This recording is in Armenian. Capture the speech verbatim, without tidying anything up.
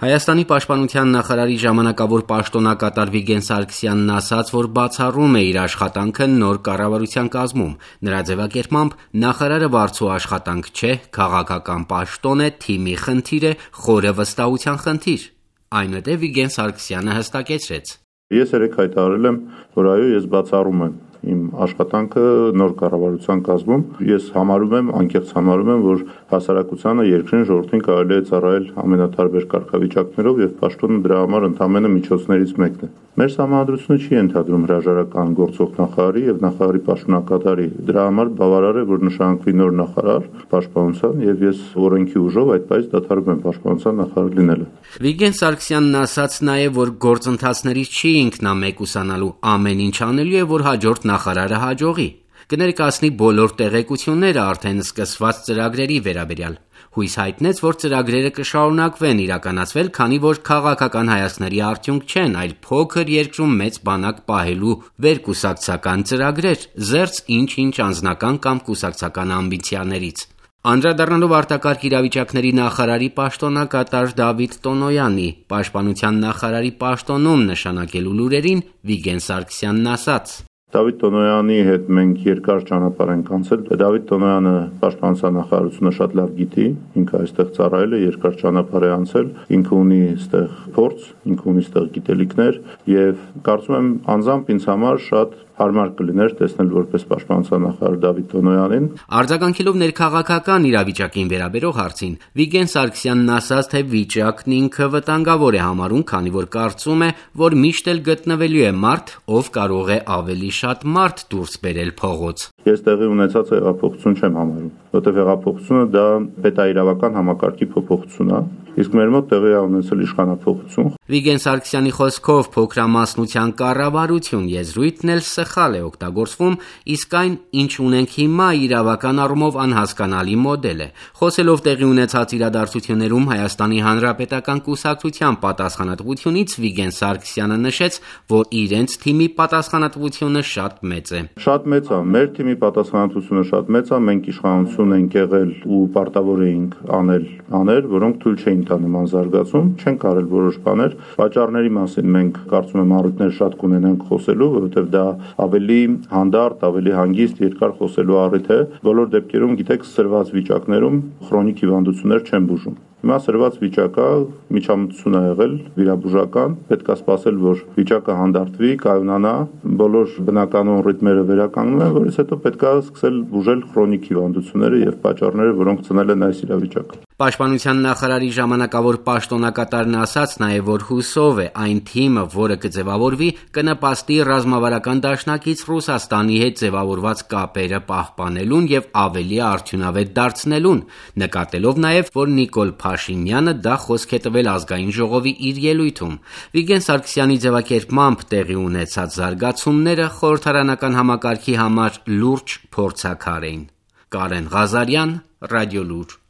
Հայաստանի պաշտպանության նախարարի ժամանակավոր պաշտոնակատար Վիգեն Սարգսյանն ասաց, որ բացառում է իր աշխատանքը նոր կառավարության կազմում։ Նրա ձևակերպմամբ նախարարը վարձու աշխատանք չէ, քաղաքական պաշտոն է, թիմի խնդիր է, խորը վստահության խնդիր։ Այնուհետև Վիգեն Սարգսյանը հստակեցրեց. Ես երեք հայտարարել եմ, որ այո, ես բացառում եմ իմ աշխատանքը նոր կառավարության կազմում։ Ես համարում եմ, անկեղծ համարում եմ, որ հասարակությանը, երկրին, ժողովրդին կարելի է ծառայել ամենատարբեր կարգավիճակներով եւ պաշտոնը դրա համար ընդամենը միջոցներից մեկն է։ Մեր համանդրությունը չի ընդհանրում հրաժարական գործող նախարարի եւ նախարարի պաշտոնակատարի։ Դրա համար բավարար է, որ նշանակվի նոր նախարար պաշտպանության եւ ես օրենքի ուժով այդ պայծ դադարում եմ պաշտպանության նախարար լինելը։ Վիգեն Սարգսյանն ասաց նաեւ, որ գործընթացներից չի ինքնամեկ ուսանալու, ամեն ինչ անելու է, որ հաջորդ նախարարը հաջողի։ Կներկայացնի բոլոր տեղեկությունները արդեն սկսված ծրագրերի վերաբերյալ։ Հույս հայտնեց, որ ծրագրերը կշարունակվեն իրականացվել, քանի որ քաղաքական հայացքների արդյունք չեն, այլ փոքր երկրում մեծ բանակ պահելու վերկուսակցական ծրագրեր, զերծ ինչ-ինչ անձնական կամ կուսակցական ամբիցիաներից։ Անդրադառնալով արտակարգ իրավիճակների նախարարի պաշտոնակատար Դավիթ Տոնոյանի պաշտպանության նախարարի պաշտոնում նշանակելու լուրերին, Վիգեն Սարգսյանն ասաց. Դավիթ Տոնոյանի հետ մենք երկար ճանապարհ ենք անցել։ Դավիթ Տոնոյանը պաշտպանության նախարարությունը շատ լավ գիտի, ինքը այստեղ ծառայել է, երկար ճանապարհ է անցել, ինքը ունի այստեղ փորձ, ինքը ունի այստեղ գիտելիքներ եւ կարծում եմ անձամբ ինձ համար շատ հարմար կլիներ տեսնել որպես պաշտպանության նախարար Դավիթ Տոնոյանին։ Արձագանքելով ներքաղաքական իրավիճակին վերաբերող հարցին, Վիգեն Սարգսյանն ասաց, թե վիճակն ինքը վտանգավոր է համարում, քանի որ կարծում է, որ միշտ էլ գտնվելու է մարդ, ով կարող է ավելի շատ մարդ դուրս բերել փողոց։ Ես տեղի ունեցած հեղափոխություն չեմ համարում, որտեղ հեղափոխությունը դա պետաիրավական համակարգի փոփոխություն է, իսկ մեր մոտ տեղի է ունեցել իշխանափոխություն։ Վիգեն Սարգսյանի խոսքով փոքրամասնության կառավարություն եզրույթն էլ սխալ է օգտագործվում, իսկ այն, ինչ ունենք հիմա, իրավական առումով անհասկանալի մոդել է։ Խոսելով տեղի ունեցած իրադարձություններում Հայաստանի Հանրապետական կուսակցության պատասխանատվությունից, Վիգեն Սարգսյանը նշեց, որ իրենց թիմի պատասխանատվությունը շատ մեծ է։ Շատ մեծ է, մեր թիմի պատասխանատվությունը շատ մեծ է, մենք իշխանություն ենք եղել ու պարտավոր էինք անել բաներ, որոնք թույլ չէին տա նման զարգացում, չենք արել որոշ բաներ։ Պատճառների մասին մենք կարծում եմ առիթներ շատ կունենանք խոսելու, որովհետև դա ավելի հանդարտ, ավելի հանգիստ, երկար խոսելու առիթ է։ Բոլոր դեպքերում, գիտեք, սրված վիճակներում քրոնիկ հիվանդություններ չեն բուժում։ Հիմա սրված վիճակը միջամտություն է եղել վիրաբուժական, պետք է սպասել, որ վիճակը հանդարտվի, կայունանա, բոլոր բնականոն ռիթմերը վերականգնվեն, որից հետո պետք է սկսել բուժել քրոնիկ հիվանդությունները եւ պատճառները, որոնք ծնել են այս իրավիճակը։ Պաշտպանության նախարարի ժամանակավոր պաշտոնակատարն ասաց նաև, որ հուսով է այն թիմը, որը կձևավորվի, կնպաստի ռազմավարական դաշնակից Ռուսաստանի հետ ձևավորված կապերը պահպանելուն եւ ավելի արդյունավետ դարձնելուն, նկատելով նաև, որ Նիկոլ Փաշինյանը դա խոսք է տվել ազգային ժողովի իր ելույթում։ Վիգեն Սարգսյանի ձևակերպմամբ տեղի ունեցած զարգացումները խորհրդարանական համակարգի համար լուրջ փորձաքար էին։ Կարեն Ղազարյան, Ռադիոլուր։